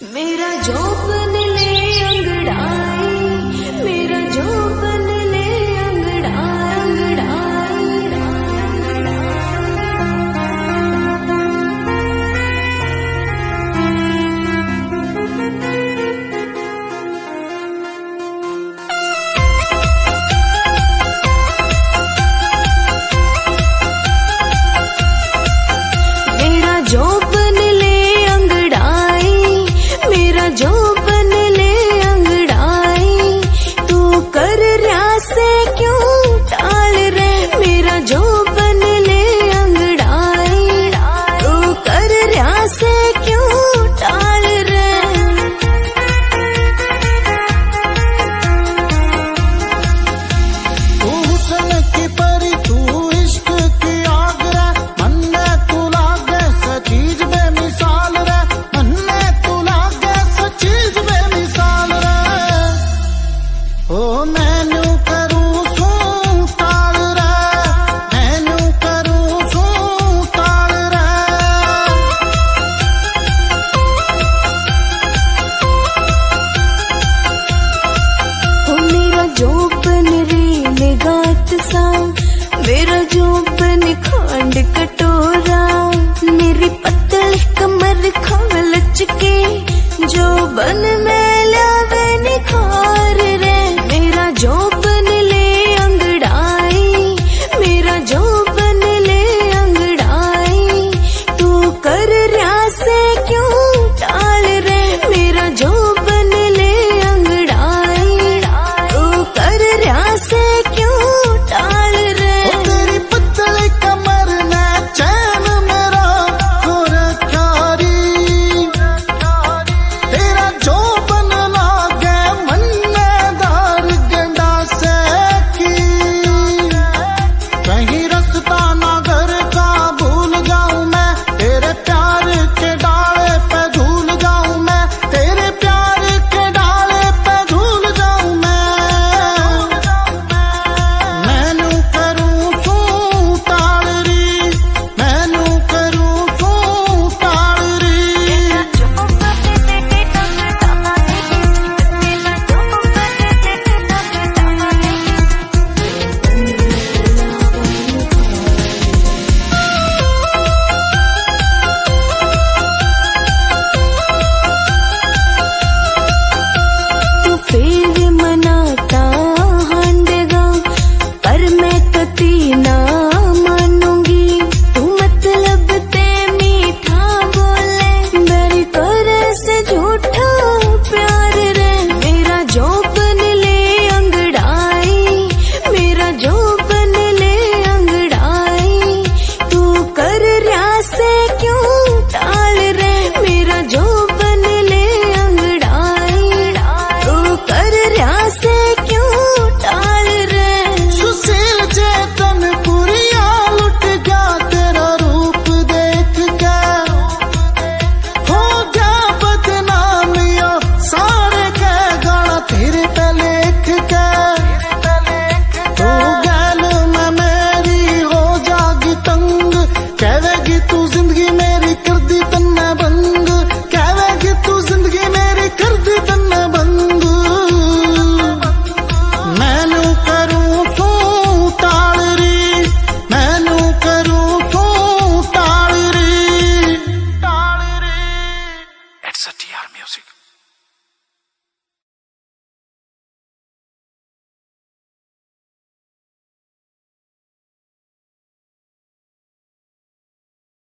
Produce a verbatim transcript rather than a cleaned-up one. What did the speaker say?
मेरा जोबन ले अंगड़ाई, मेरा जोबन ले अंगड़ाई, मेरा जोबन ले अंगड़ाई, मेरा जोबन ले अंगड़ाई, तू कर रहा से क्यों टाल रे, मेरा जोबन ले अंगड़ाई, तू कर रहा से क्यों टाल रे। तू हुस्न की परी तू इश्क की आग रे, मन्ने तू लागे स चीज बेमिसाल रे, मन्ने तू लागे स चीज बेमिसाल रे। ओ मैनू करूं सू ताल रे, मैनू करूं सू ताल रे। ओ मेरा जोबन रे निगात सा, मेरा जोबन खांड कटोरा, मेरी पतली कमर खवलच के जोबन में